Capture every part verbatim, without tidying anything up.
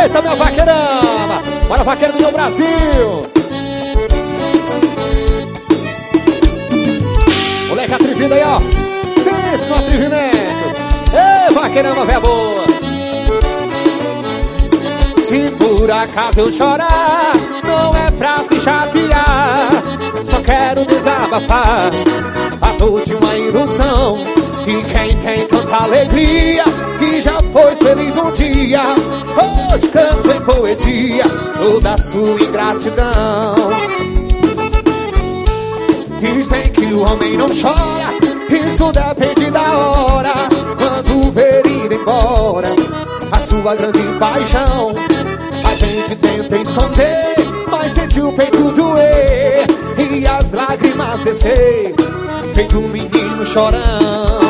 Eita, meu vaqueirama! Bora, vaqueiro do meu Brasil! Moleque atrevido aí, ó. Pense no atrevimento. Ei, vaqueirama, véia boa. Se por acaso eu chorar, não é pra se chatear. Só quero desabafar a dor de uma ilusão. E quem tem tanta alegria, que já foi feliz um dia, hoje canto em poesia toda a sua ingratidão. Dizem que o homem não chora, isso depende da hora. Quando ver ir embora a sua grande paixão, a gente tenta esconder, mas sente o peito doer e as lágrimas descer, feito um menino chorão.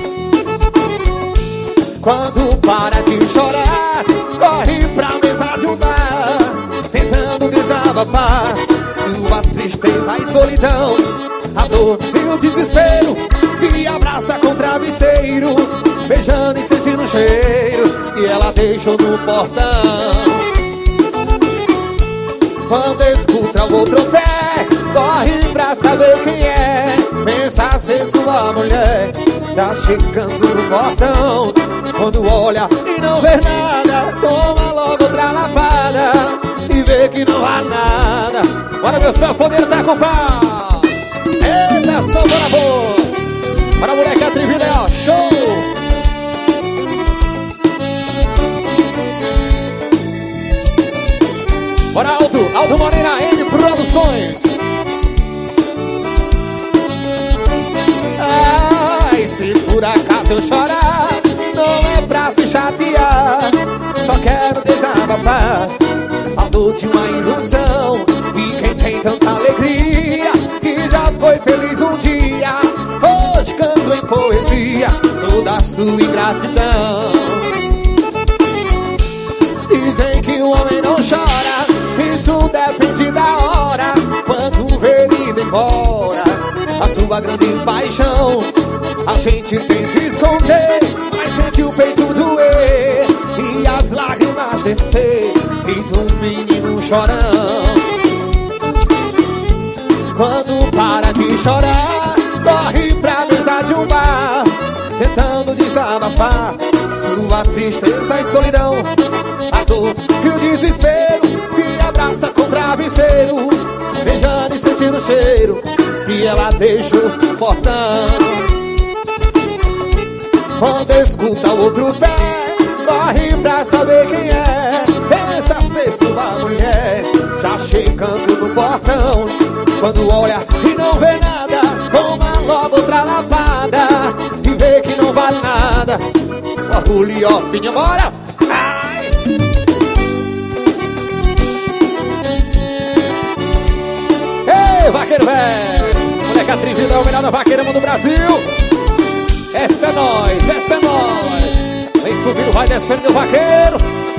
Quando para de chorar, corre pra mesa de um bar, tentando desabafar sua tristeza e solidão. A dor e o desespero se abraça com travesseiro, beijando e sentindo o cheiro que ela deixou no portão. Quando escuta o outro pé, corre pra saber quem é, pensa ser sua mulher, já chegando no portão. Quando olha e não vê nada, toma logo outra lapada e vê que não há nada. Bora, meu sanfoneiro, tá com pau. Eita, sanfona boa. Bora, moleque atrevido aí, ó. Show. Bora, Aldo, Aldo Morena, N Produções. Ai, se por acaso eu chorar, não é pra se chatear. Só quero desabafar a dor de uma ilusão. E quem tem tanta alegria, que já foi feliz um dia, hoje canto em poesia toda a sua ingratidão. Dizem que o homem não chora, isso depende da hora. Quando ver indo embora a sua grande paixão, a gente tenta esconder, mas sente o peito doer e as lágrimas descer, feito um menino chorão. Quando para de chorar, corre pra mesa de um bar, tentando desabafar sua tristeza e solidão. A dor e o desespero se abraça com travesseiro, beijando e sentindo o cheiro que ela deixou no portão. Quando escuta o outro pé, corre pra saber quem é, pensa ser sua mulher, já chegando no portão. Quando olha e não vê nada, toma logo outra lavada e vê que não vale nada. Orgulho e opinião, bora! Ai! Ei, vaqueiro velho! Moleque atrevido é o melhor da vaqueirama do Brasil! Essa é nós, essa é nós! Vem subindo, vai descendo, meu vaqueiro!